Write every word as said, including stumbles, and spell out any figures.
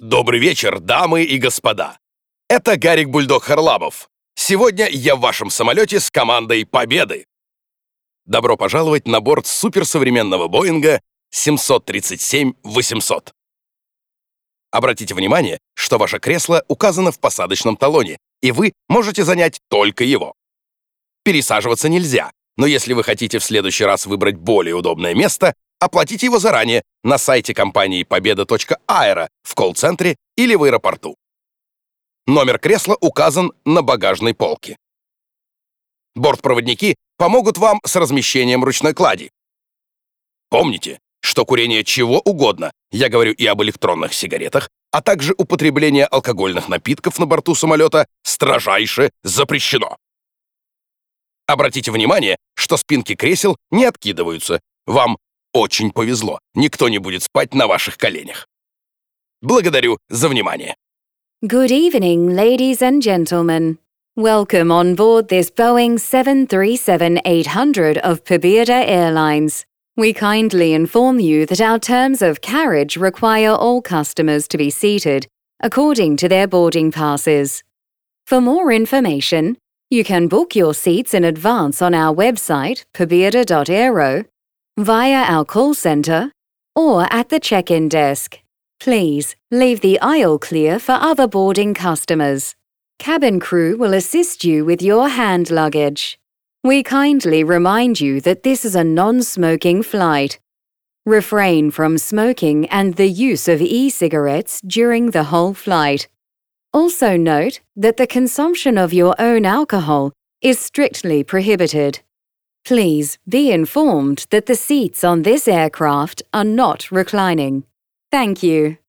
Добрый вечер, дамы и господа. Это Гарик Бульдог Харламов. Сегодня я в вашем самолете с командой Победы. Добро пожаловать на борт суперсовременного Боинга семьсот тридцать семь восемьсот. Обратите внимание, что ваше кресло указано в посадочном талоне, и вы можете занять только его. Пересаживаться нельзя, но если вы хотите в следующий раз выбрать более удобное место, оплатите его заранее на сайте компании победа точка аэро в колл-центре или в аэропорту. Номер кресла указан на багажной полке. Бортпроводники помогут вам с размещением ручной клади. Помните, что курение чего угодно, я говорю и об электронных сигаретах, а также употребление алкогольных напитков на борту самолета строжайше запрещено. Обратите внимание, что спинки кресел не откидываются. Вам очень повезло, никто не будет спать на ваших коленях. Благодарю за внимание. Good evening, ladies and gentlemen. Welcome on board this Boeing seven thirty-seven eight hundred of Pobeda Airlines. We kindly inform you that our terms of carriage require all customers to be seated according to their boarding passes. For more information, you can book your seats in advance on our website, pobeda dot aero, via our call center, or at the check-in desk. Please leave the aisle clear for other boarding customers. Cabin crew will assist you with your hand luggage. We kindly remind you that this is a non-smoking flight. Refrain from smoking and the use of e-cigarettes during the whole flight. Also note that the consumption of your own alcohol is strictly prohibited. Please be informed that the seats on this aircraft are not reclining. Thank you.